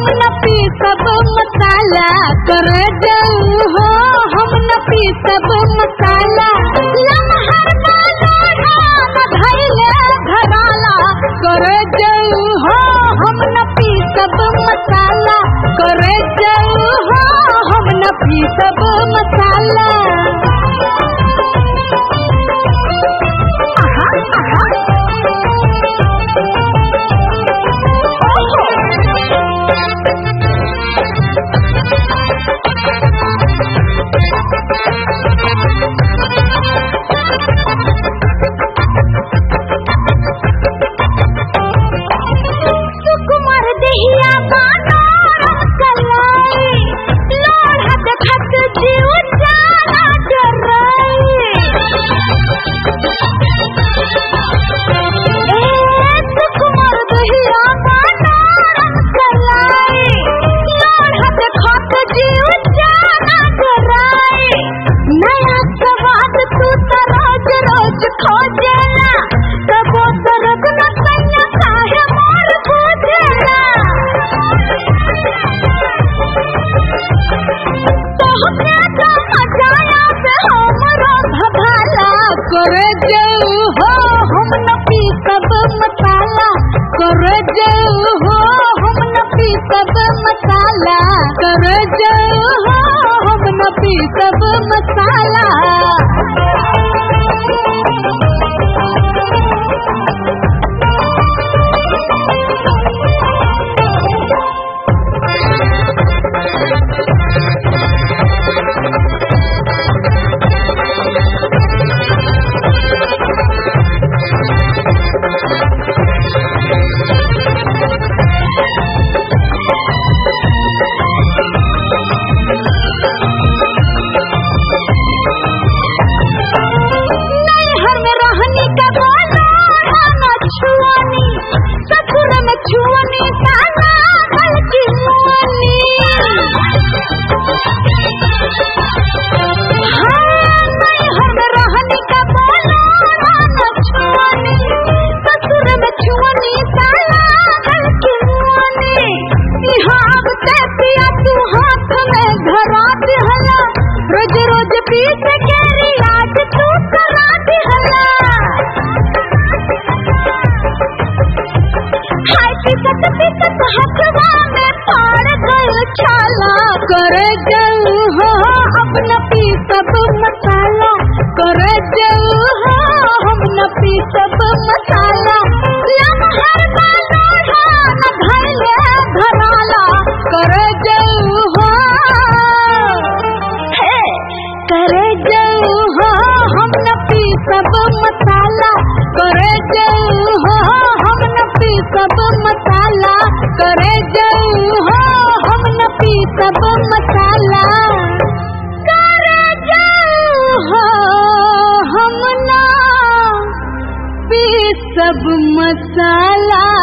न पी सब मसाला कर जाऊ हो हम न पी सब मसाला लम्हर न धैले धराला कर जाऊ हो हम न पी सब मसाला कर जाऊ हो हम न पी सब मसाला सुकुमार देहिया बाना कलाई लोढ़ा देखत जीव जाला डराई सुकुमार देहिया बाना कलाई लोढ़ा देखत जीव जाला डराई नया स्वाद तू तो रोज रोज खोजेला तबो दर्द न कन्या काहे मोर बुझेला तोहके तो मजाया से हमरो भभाला कर जाऊ हो हम न पी सब मसाला कर जाऊ हो हम न पी सब मसाला कर जाऊ हो हम न पी सब मसाला रोज रोज पीस के आज तू करा दिहला हाय पिसत पिसत हथवा में पड़ गल छाला कर जाऊ हो हम न पी सब मसाला कर जाऊ हो हम न पी सब मसाला लम्हर न धैले धराला कर जाऊ हो कर जाऊ हो हम न पी सब मसाला कर जाऊ हो हम न पी सब मसाला कर जाऊ हो हम न पी सब मसाला कर जाऊ हो हम न पी सब मसाला।